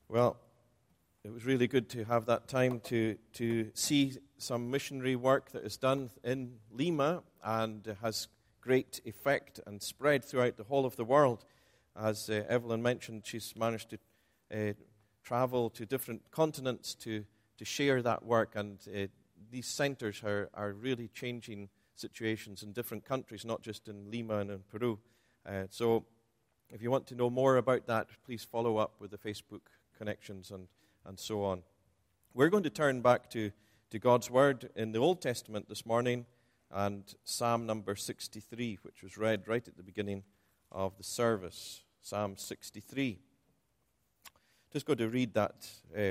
Well, it was really good to have that time to see some missionary work that is done in Lima and has great effect and spread throughout the whole of the world. As Evelyn mentioned, she's managed to travel to different continents to share that work, and these centers are really changing situations in different countries, not just in Lima and in Peru. So if you want to know more about that, please follow up with the Facebook connections and so on. We're going to turn back to God's Word in the Old Testament this morning, and Psalm number 63, which was read right at the beginning of the service. Psalm 63. Just going to read that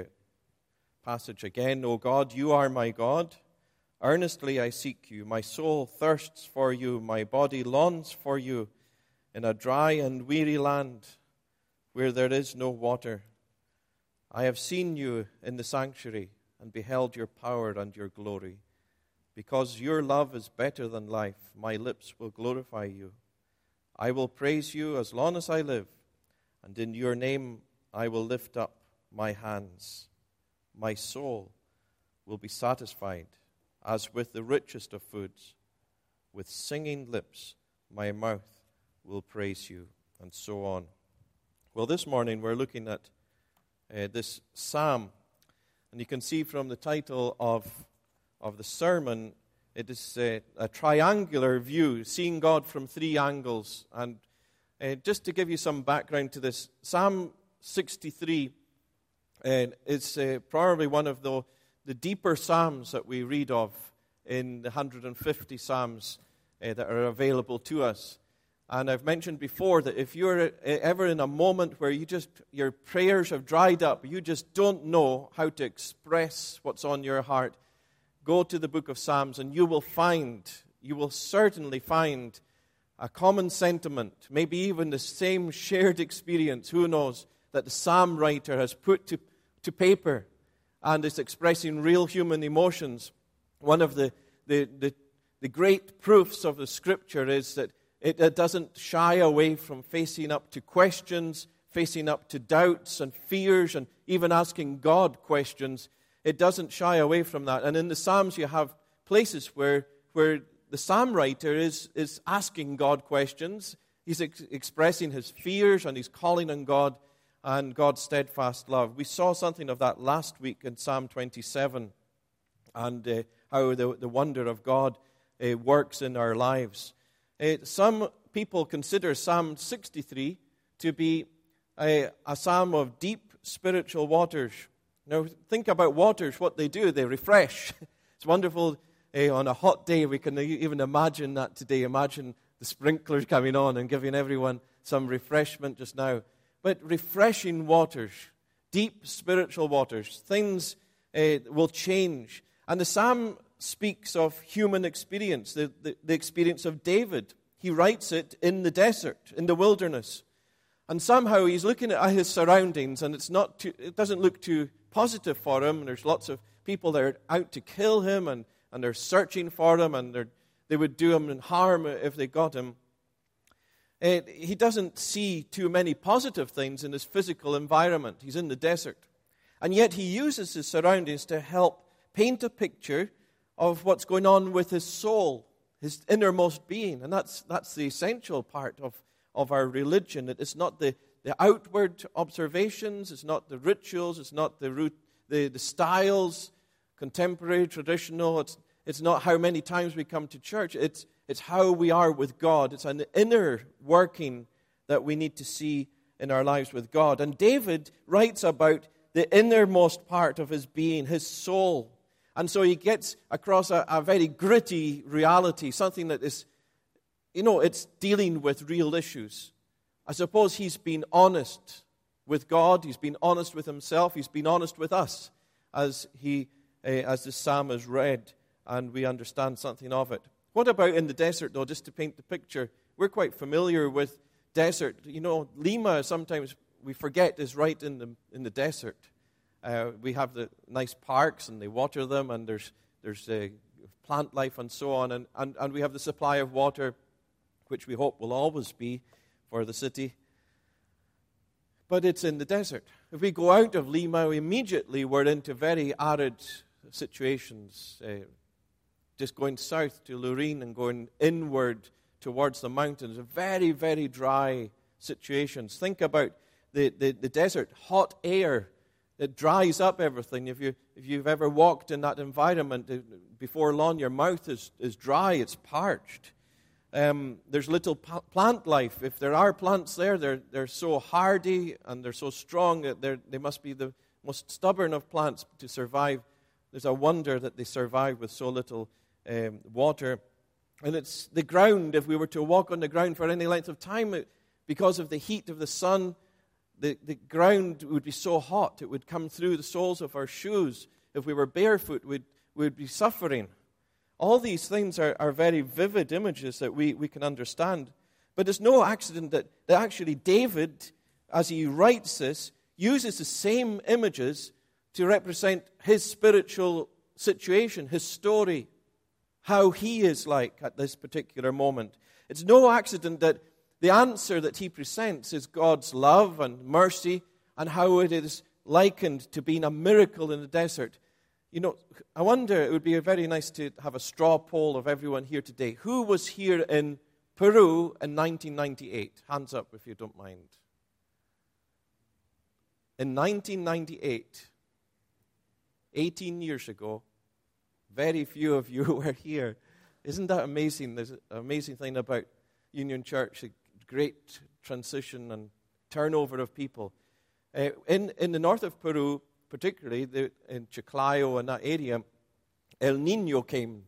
passage again. O God, you are my God. Earnestly I seek you. My soul thirsts for you. My body longs for you in a dry and weary land where there is no water. I have seen you in the sanctuary and beheld your power and your glory. Because your love is better than life, my lips will glorify you. I will praise you as long as I live, and in your name I will lift up my hands. My soul will be satisfied as with the richest of foods. With singing lips my mouth will praise you, and so on. Well, this morning we're looking at this psalm, and you can see from the title of the sermon, it is a triangular view, seeing God from three angles. And just to give you some background to this, Psalm 63 is probably one of the deeper psalms that we read of in the 150 psalms that are available to us. And I've mentioned before that if you're ever in a moment where your prayers have dried up, you just don't know how to express what's on your heart, go to the book of Psalms and you will certainly find a common sentiment, maybe even the same shared experience, who knows, that the psalm writer has put to paper and is expressing real human emotions. One of the great proofs of the Scripture is that it doesn't shy away from facing up to questions, facing up to doubts and fears, and even asking God questions. It doesn't shy away from that. And in the Psalms you have places where the psalm writer is asking God questions. He's expressing his fears, and he's calling on God and God's steadfast love. We saw something of that last week in Psalm 27, and how the wonder of God works in our lives. Some people consider Psalm 63 to be a psalm of deep spiritual waters. Now, think about waters, what they do. They refresh. It's wonderful. On a hot day, we can even imagine that today. Imagine the sprinklers coming on and giving everyone some refreshment just now. But refreshing waters, deep spiritual waters, things will change. And the psalm speaks of human experience, the experience of David. He writes it in the desert, in the wilderness. And somehow he's looking at his surroundings, and it doesn't look too positive for him. There's lots of people that are out to kill him, and they're searching for him, and they would do him harm if they got him. He doesn't see too many positive things in his physical environment. He's in the desert. And yet he uses his surroundings to help paint a picture of what's going on with his soul, his innermost being. And that's the essential part of our religion. It's not the outward observations, it's not the rituals, it's not the styles, contemporary, traditional. It's not how many times we come to church. It's how we are with God. It's an inner working that we need to see in our lives with God. And David writes about the innermost part of his being, his soul. And so he gets across a very gritty reality, something that is, it's dealing with real issues. I suppose he's been honest with God, he's been honest with himself, he's been honest with us as this psalm is read and we understand something of it. What about in the desert, though, just to paint the picture? We're quite familiar with desert. Lima, sometimes we forget, is right in the desert. We have the nice parks, and they water them, and there's plant life and so on, and we have the supply of water, which we hope will always be for the city. but it's in the desert. If we go out of Lima, immediately we're into very arid situations, just going south to Lurín and going inward towards the mountains, very, very dry situations. Think about the desert, hot air that dries up everything. If you've ever walked in that environment, before long your mouth is dry, it's parched. There's little plant life. If there are plants there, they're so hardy and they're so strong that they must be the most stubborn of plants to survive. There's a wonder that they survive with so little water. And it's the ground. If we were to walk on the ground for any length of time, because of the heat of the sun, the ground would be so hot, it would come through the soles of our shoes. If we were barefoot, we'd be suffering. All these things are very vivid images that we can understand. But it's no accident that actually David, as he writes this, uses the same images to represent his spiritual situation, his story, how he is like at this particular moment. It's no accident that the answer that he presents is God's love and mercy and how it is likened to being a miracle in the desert. You know, I wonder, it would be very nice to have a straw poll of everyone here today. Who was here in Peru in 1998? Hands up if you don't mind. In 1998, 18 years ago, very few of you were here. Isn't that amazing? There's an amazing thing about Union Church, a great transition and turnover of people. In the north of Peru, particularly in Chiclayo and that area, El Niño came.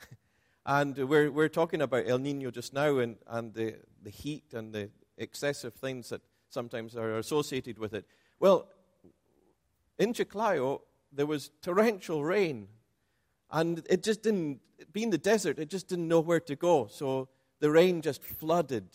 And we're talking about El Niño just now and the heat and the excessive things that sometimes are associated with it. Well, in Chiclayo, there was torrential rain. And it just didn't, being the desert, it just didn't know where to go. So the rain just flooded.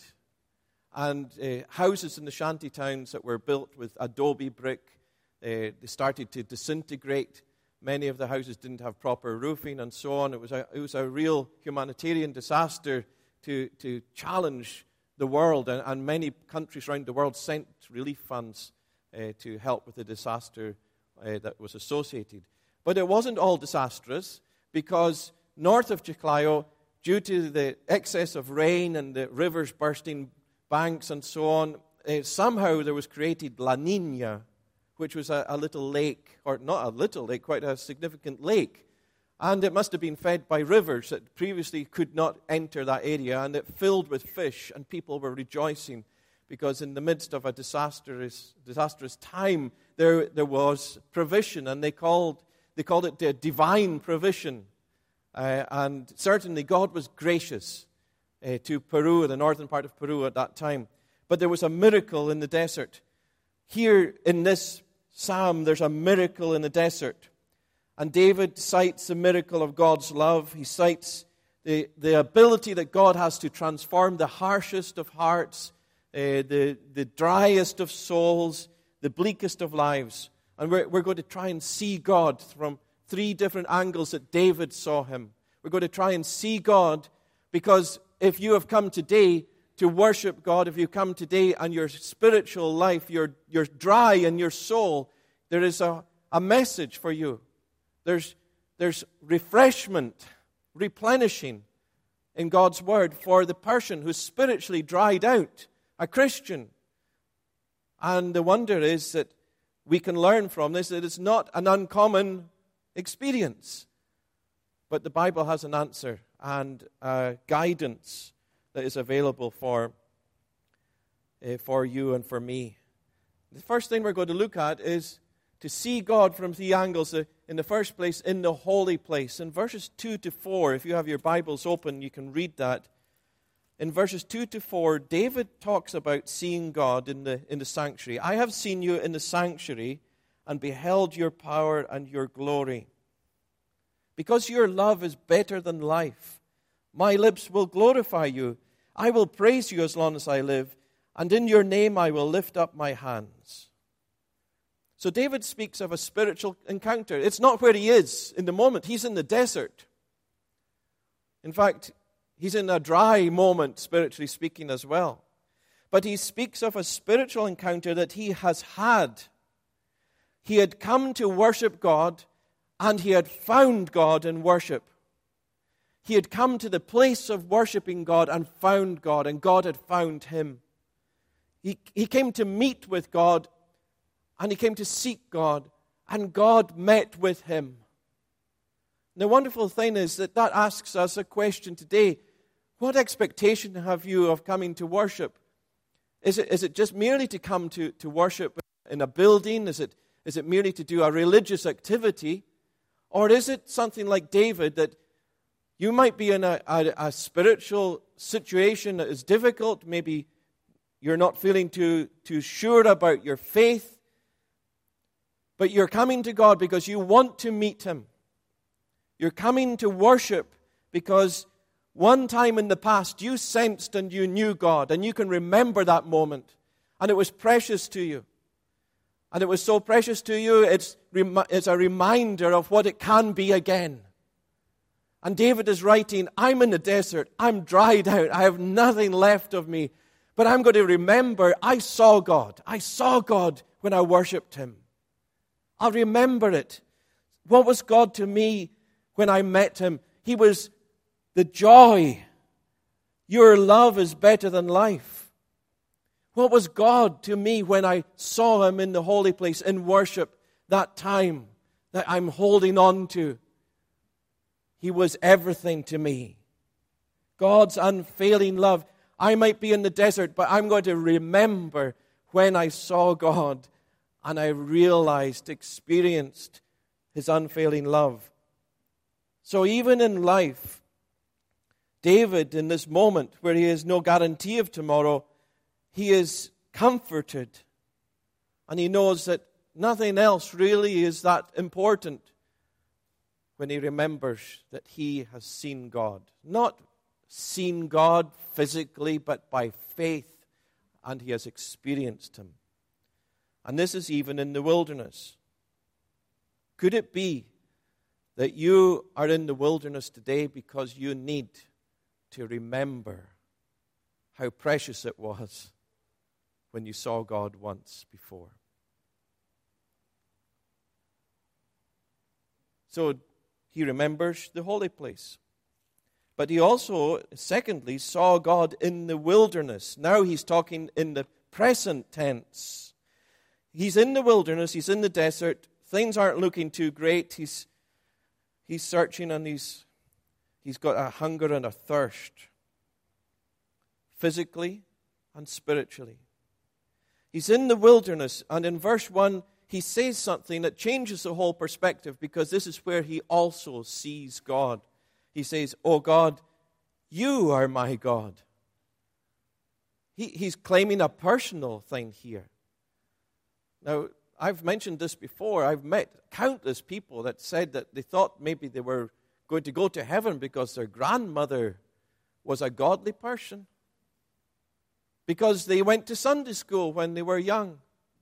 And houses in the shanty towns that were built with adobe brick, they started to disintegrate. Many of the houses didn't have proper roofing and so on. It was a real humanitarian disaster to challenge the world. And many countries around the world sent relief funds to help with the disaster that was associated. But it wasn't all disastrous, because north of Chiclayo, due to the excess of rain and the rivers bursting banks and so on, somehow there was created La Niña, which was a little lake, or not a little lake, quite a significant lake. And it must have been fed by rivers that previously could not enter that area, and it filled with fish, and people were rejoicing, because in the midst of a disastrous time, there was provision, and they called it the divine provision. And certainly God was gracious to Peru, the northern part of Peru at that time. But there was a miracle in the desert. Here in this psalm, there's a miracle in the desert. And David cites the miracle of God's love. He cites the ability that God has to transform the harshest of hearts, the driest of souls, the bleakest of lives. And we're going to try and see God from 3 different angles that David saw him. We're going to try and see God, because if you have come today to worship God, if you come today and your spiritual life, you're dry in your soul, there is a message for you. There's refreshment, replenishing in God's Word for the person who's spiritually dried out, a Christian. And the wonder is that we can learn from this that it's not an uncommon experience. But the Bible has an answer and guidance that is available for you and for me. The first thing we're going to look at is to see God from 3 angles. In the first place, in the holy place. In verses 2 to 4, if you have your Bibles open, you can read that. In verses 2 to 4, David talks about seeing God in the sanctuary. I have seen you in the sanctuary and beheld your power and your glory. Because your love is better than life, my lips will glorify you. I will praise you as long as I live, and in your name I will lift up my hands. So David speaks of a spiritual encounter. It's not where he is in the moment. He's in the desert. In fact, he's in a dry moment, spiritually speaking, as well. but he speaks of a spiritual encounter that he has had. He had come to worship God, and he had found God in worship. He had come to the place of worshiping God and found God, and God had found him. He came to meet with God, and he came to seek God, and God met with him. And the wonderful thing is that asks us a question today. What expectation have you of coming to worship? Is it just merely to come to worship in a building? Is it merely to do a religious activity? Or is it something like David, that you might be in a spiritual situation that is difficult? Maybe you're not feeling too sure about your faith, but you're coming to God because you want to meet him. You're coming to worship because one time in the past you sensed and you knew God, and you can remember that moment, and it was precious to you. And it was so precious to you, it's a reminder of what it can be again. And David is writing, I'm in the desert, I'm dried out, I have nothing left of me, but I'm going to remember I saw God. I saw God when I worshipped him. I'll remember it. What was God to me when I met him? He was the joy. Your love is better than life. What was God to me when I saw him in the holy place in worship, that time that I'm holding on to? He was everything to me. God's unfailing love. I might be in the desert, but I'm going to remember when I saw God and I realized, experienced his unfailing love. So even in life, David, in this moment where he has no guarantee of tomorrow, he is comforted. And he knows that nothing else really is that important when he remembers that he has seen God. Not seen God physically, but by faith, and he has experienced him. And this is even in the wilderness. Could it be that you are in the wilderness today because you need to remember how precious it was when you saw God once before? So he remembers the holy place. But he also, secondly, saw God in the wilderness. Now he's talking in the present tense. He's in the wilderness, he's in the desert. Things aren't looking too great. He's searching, and he's got a hunger and a thirst, physically and spiritually. He's in the wilderness, and in verse 1, he says something that changes the whole perspective, because this is where he also sees God. He says, "Oh God, you are my God." He's claiming a personal thing here. Now, I've mentioned this before. I've met countless people that said that they thought maybe they were going to go to heaven because their grandmother was a godly person, because they went to Sunday school when they were young.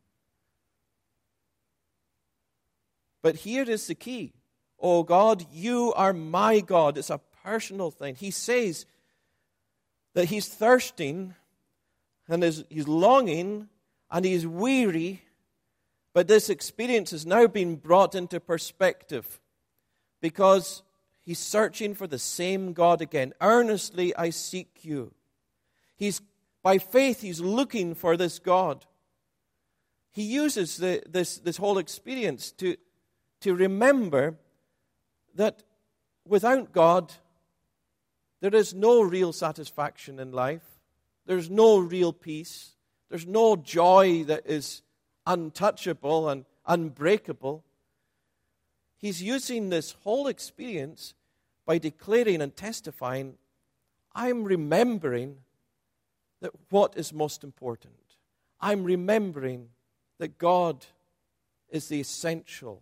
But here is the key. Oh God, you are my God. It's a personal thing. He says that he's thirsting and he's longing and he's weary, but this experience has now been brought into perspective because he's searching for the same God again. Earnestly I seek you. By faith, he's looking for this God. He uses this whole experience to remember that without God, there is no real satisfaction in life. There's no real peace. There's no joy that is untouchable and unbreakable. He's using this whole experience by declaring and testifying, I'm remembering that what is most important. I'm remembering that God is the essential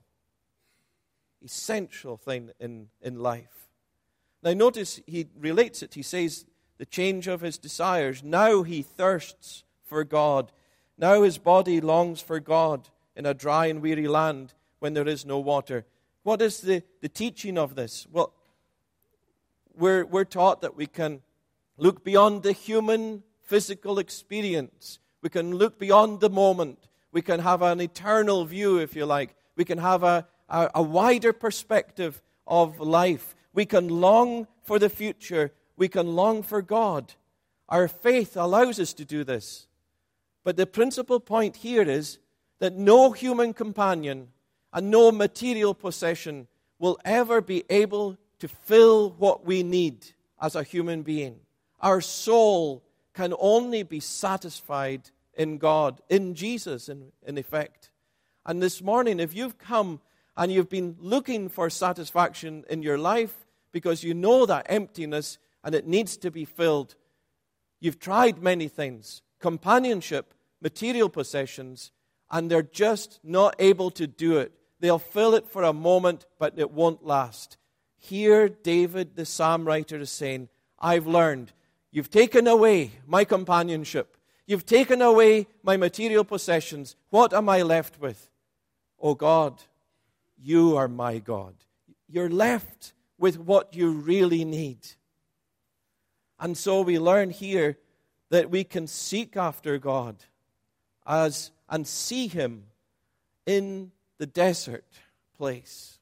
thing in life. Now notice he relates it. He says the change of his desires. Now he thirsts for God. Now his body longs for God in a dry and weary land when there is no water. What is the teaching of this? Well, we're taught that we can look beyond the human physical experience. We can look beyond the moment. We can have an eternal view, if you like. We can have a wider perspective of life. We can long for the future. We can long for God. Our faith allows us to do this. But the principal point here is that no human companion and no material possession will ever be able to fill what we need as a human being. Our soul can only be satisfied in God, in Jesus, in effect. And this morning, if you've come and you've been looking for satisfaction in your life because you know that emptiness and it needs to be filled, you've tried many things, companionship, material possessions, and they're just not able to do it. They'll fill it for a moment, but it won't last. Here, David, the psalm writer, is saying, I've learned. You've taken away my companionship. You've taken away my material possessions. What am I left with? Oh God, you are my God. You're left with what you really need. And so we learn here that we can seek after God and see Him in the desert place.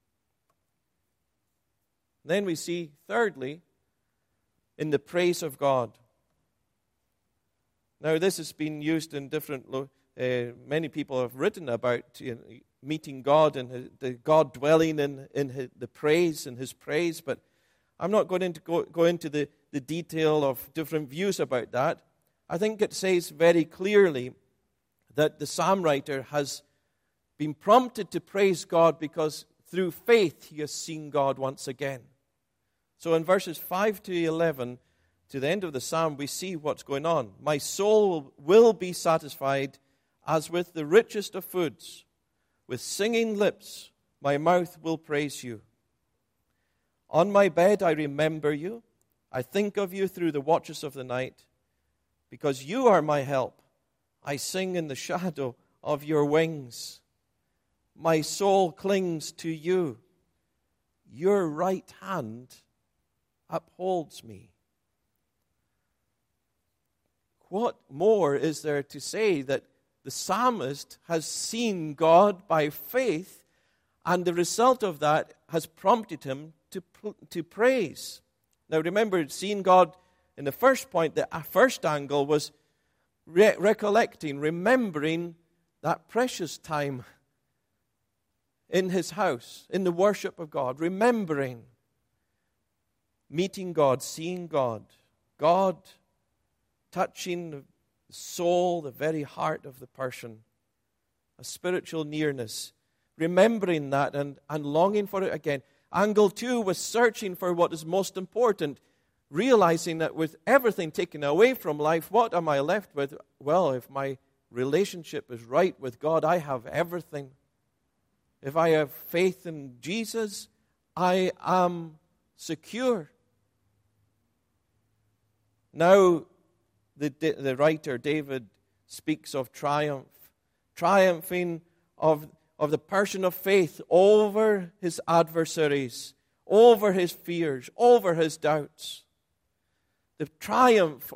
Then we see, thirdly, in the praise of God. Now, this has been used in different, many people have written about meeting God and the God dwelling in the praise and His praise, but I'm not going to go into the detail of different views about that. I think it says very clearly that the psalm writer has been prompted to praise God because through faith he has seen God once again. So in verses 5 to 11, to the end of the psalm, we see what's going on. My soul will be satisfied as with the richest of foods. With singing lips, my mouth will praise you. On my bed I remember you. I think of you through the watches of the night. Because you are my help, I sing in the shadow of your wings. My soul clings to you. Your right hand upholds me. What more is there to say that the psalmist has seen God by faith, and the result of that has prompted him to praise? Now remember, seeing God in the first point, the first angle was recollecting, remembering that precious time in his house, in the worship of God, remembering meeting God, seeing God, God touching the soul, the very heart of the person, a spiritual nearness, remembering that and longing for it again. Angle 2 was searching for what is most important, realizing that with everything taken away from life, what am I left with? Well, if my relationship is right with God, I have everything. If I have faith in Jesus, I am secure. Now, the writer David speaks of triumph, triumphing of the person of faith over his adversaries, over his fears, over his doubts. The triumph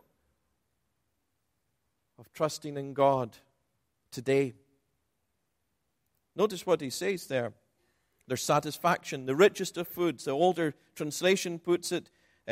of trusting in God today. Notice what he says there. There's satisfaction, the richest of foods. The older translation puts it,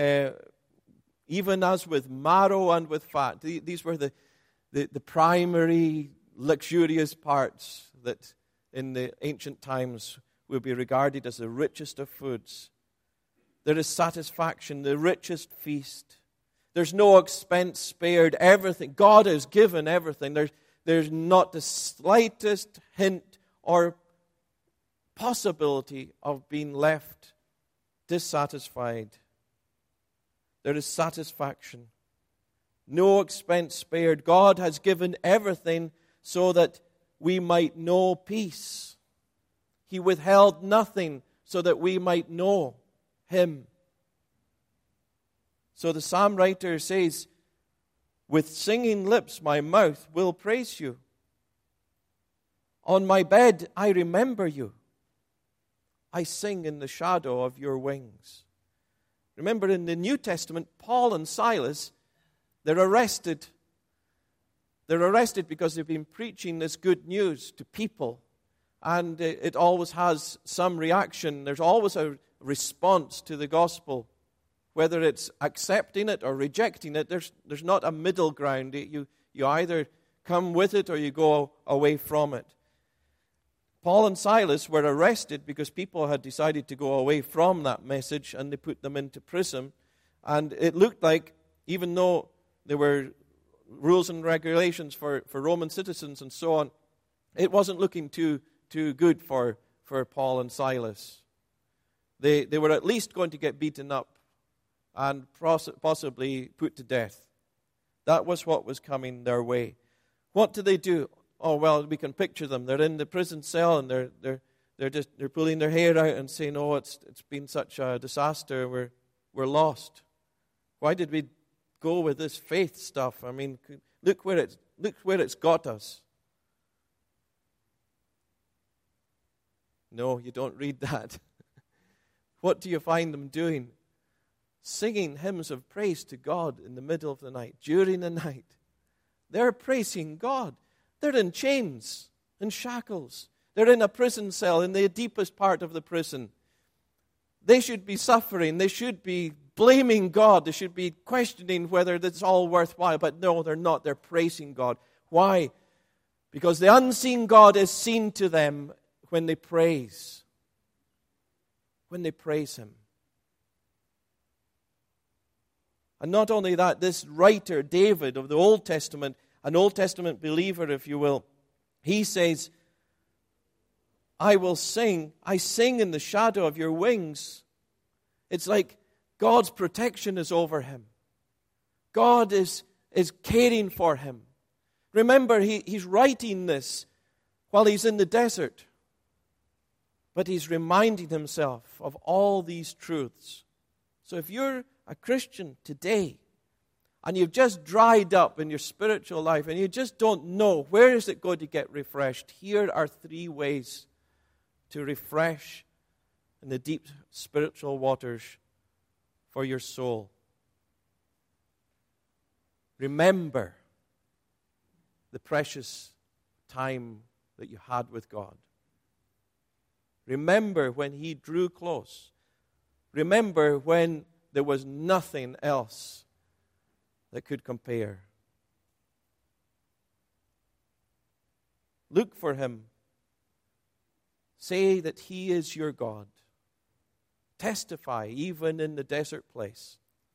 even as with marrow and with fat. These were the primary luxurious parts that in the ancient times will be regarded as the richest of foods. There is satisfaction, the richest feast. There's no expense spared. Everything. God has given everything. There's not the slightest hint or possibility of being left dissatisfied. There is satisfaction. No expense spared. God has given everything so that we might know peace. He withheld nothing so that we might know Him. So the psalm writer says, with singing lips my mouth will praise you. On my bed I remember you. I sing in the shadow of your wings. Remember in the New Testament, Paul and Silas, They're arrested. They're arrested because they've been preaching this good news to people. And it always has some reaction. There's always a response to the gospel. Whether it's accepting it or rejecting it, there's not a middle ground. You either come with it or you go away from it. Paul and Silas were arrested because people had decided to go away from that message, and they put them into prison. And it looked like, even though there were rules and regulations for Roman citizens and so on, it wasn't looking too good for Paul and Silas. They were at least going to get beaten up and possibly put to death. That was what was coming their way. What do they do? Oh, well, we can picture them. They're in the prison cell, and they're pulling their hair out and saying, "Oh, it's been such a disaster. We're lost. Why did we go with this faith stuff? I mean, look where it's got us." No, you don't read that. What do you find them doing? Singing hymns of praise to God in the middle of the night, during the night. They're praising God. They're in chains and shackles. They're in a prison cell in the deepest part of the prison. They should be suffering. They should be blaming God. They should be questioning whether it's all worthwhile. But no, they're not. They're praising God. Why? Because the unseen God is seen to them when they praise. When they praise Him. And not only that, this writer, David, of the Old Testament, an Old Testament believer, if you will, he says, I sing in the shadow of your wings. It's like God's protection is over him. God is caring for him. Remember, he's writing this while he's in the desert. But he's reminding himself of all these truths. So if you're a Christian today, and you've just dried up in your spiritual life, and you just don't know where is it going to get refreshed, here are 3 ways to refresh in the deep spiritual waters for your soul. Remember the precious time that you had with God. Remember when He drew close. Remember when there was nothing else that could compare. Look for Him. Say that He is your God. Testify even in the desert place.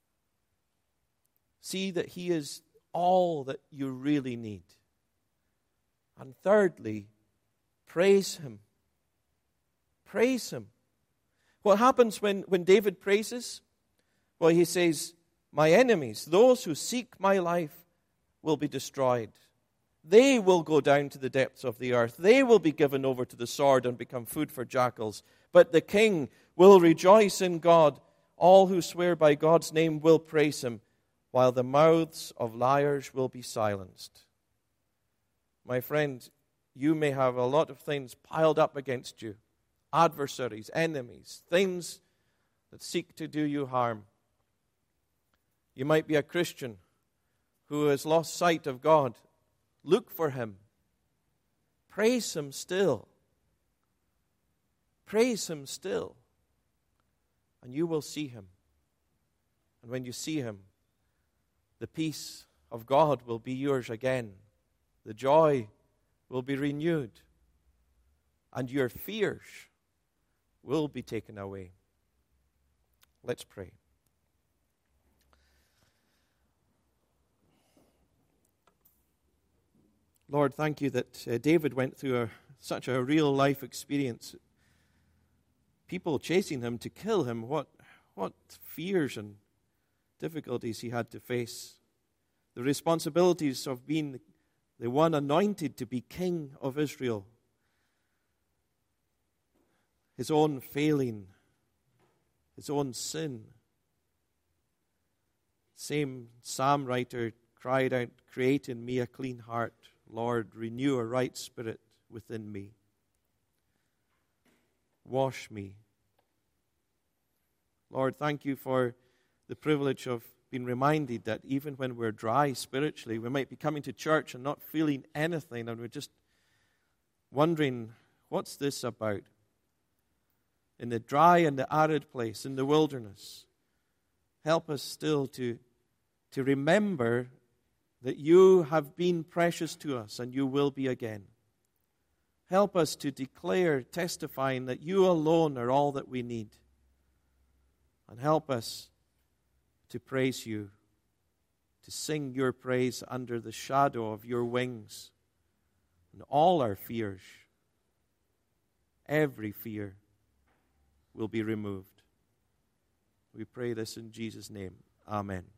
See that He is all that you really need. And thirdly, praise Him. Praise Him. What happens when David praises? Well, he says, my enemies, those who seek my life, will be destroyed. They will go down to the depths of the earth. They will be given over to the sword and become food for jackals. But the king will rejoice in God. All who swear by God's name will praise Him, while the mouths of liars will be silenced. My friend, you may have a lot of things piled up against you. Adversaries, enemies, things that seek to do you harm. You might be a Christian who has lost sight of God. Look for Him. Praise Him still. Praise Him still. And you will see Him. And when you see Him, the peace of God will be yours again. The joy will be renewed. And your fears will be taken away. Let's pray. Lord, thank you that David went through such a real life experience. People chasing him to kill him. What fears and difficulties he had to face. The responsibilities of being the one anointed to be king of Israel. His own failing. His own sin. Same psalm writer cried out, create in me a clean heart. Lord, renew a right spirit within me. Wash me. Lord, thank you for the privilege of been reminded that even when we're dry spiritually, we might be coming to church and not feeling anything, and we're just wondering, what's this about? In the dry and the arid place, in the wilderness, help us still to remember that you have been precious to us and you will be again. Help us to declare, testifying that you alone are all that we need. And help us to praise you, to sing your praise under the shadow of your wings. And all our fears, every fear, will be removed. We pray this in Jesus' name. Amen.